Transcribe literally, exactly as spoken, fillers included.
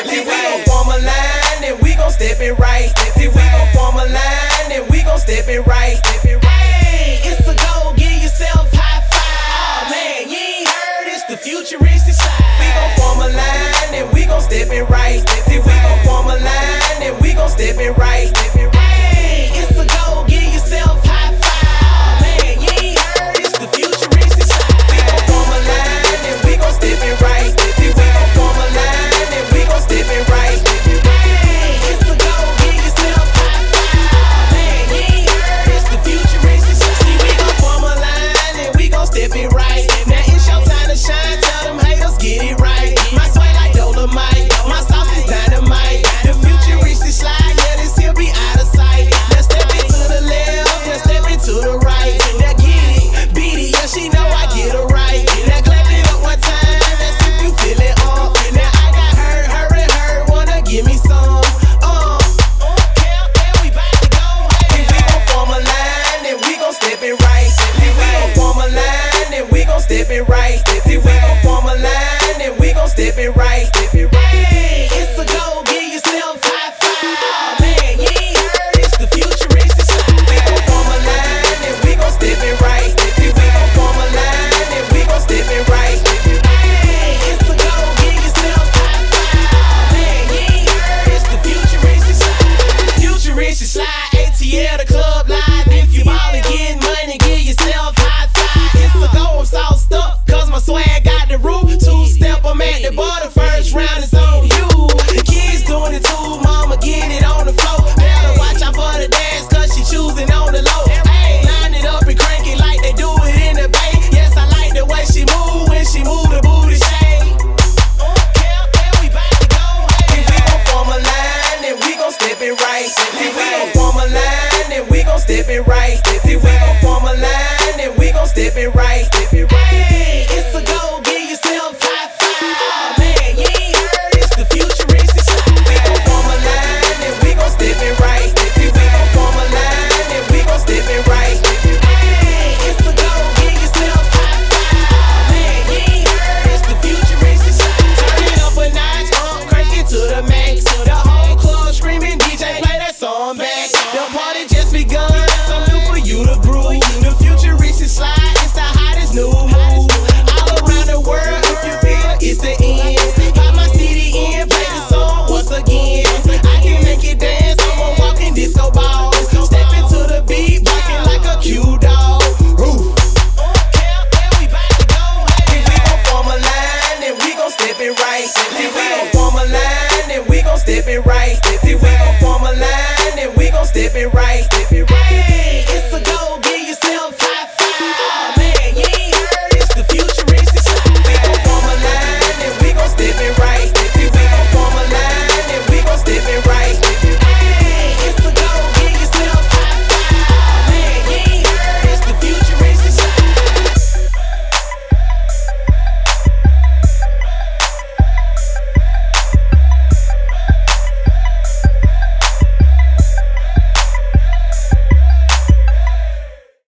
it right. We gon' form a line and we gon' step it right. We gon' form a line and we gon' step it right. Hey, it's a go, give yourself high five. Oh man, you ain't heard, it's the futuristic side. We gon' form a line and we gon' step it right. We gon' form a line and we gon' step it right. Hey, it's a go, give yourself high five. Oh man, you ain't heard, it's the futuristic side. We gon' form a line and we gon' step it right. We gon' form a line and we gon' step it right. Hey, it's a go, give yourself high five. Oh man, you ain't heard, it's the futuristic side. See, we gon' form a line and we gon' step it right. Now it's your time to shine, tell them haters get it right. My sway like Dolomite, my sauce is dynamite. The futuristic slide, yeah, this here be out of sight. Let's step it to the left, let's step it to the right. Now get it, beat it, yeah, she know I get it right. Now clap it up one time, that's if you feel it up. Now I got her, her and her, wanna give me some. Uh, yeah, yeah, we bout to go. Hey, we gon' form a line and we gon' step it right. We gon' form a line and we gon' step it right. We gon' form a line and we gon' step it right. Hey, it's a go, give yourself high five. Oh man, you ain't heard, it's the futuristic side. We gon' form a line and we gon' step it right. We gon' form a line and we gon' step it right. Hey, it's a go, give yourself high five. Oh man, you ain't heard, it's the futuristic side. Futuristic slide, A T L the club live. If you ballin', getting money, give yourself high five. It's a go, I'm sauced up, cause my swag got the roof. Two step, I'm at the bar, the first round is on you. The kids doing it too, mama, get it on the floor. Better watch out for the dance, cause she choosing on the low. Hey, line it up and crank it like they do it in the bay. Yes, I like the way she move when she move the booty shake. Yeah, yeah, we bout to go. Hey, we gon' form a line and we gon' step it right. We gon' form a line and we gon' step it right. We gon' form a line and we gon' step it right. Hey, it's a go, give yourself high five. Oh man, you ain't heard, it's the futuristic side. We gon' form a line and we gon' step it right. We gon' form a line and we gon' step it right. Hey, it's a go, give yourself high five. Oh man, you ain't heard, it's the futuristic side. Turn it up a notch, uh, crank it to the max. The whole club screaming, D J play that song back. The party just begun, something new for you to groove. The futuristic slide, it's the hottest new move. All around the world, if you feel it's the end. Pop my C D in, play the song once again. I can make it dance, I'm a walking disco ball. Step into the beat, rocking like a cue dog. Roof. Yeah, yeah, we bout to go. Hey, we gon' form a line and we gon' step it right. We gon' form a line and we gon' step it right. We gon' form a line and we gon' step it right. Hey, it's